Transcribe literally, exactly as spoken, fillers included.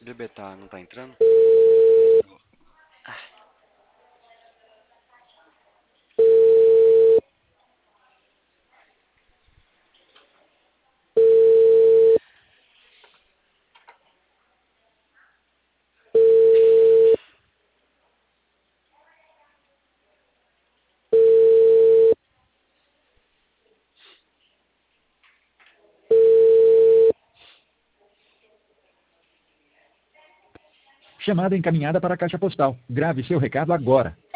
Bebê tá, não tá entrando? Chamada encaminhada para a caixa postal. Grave seu recado agora.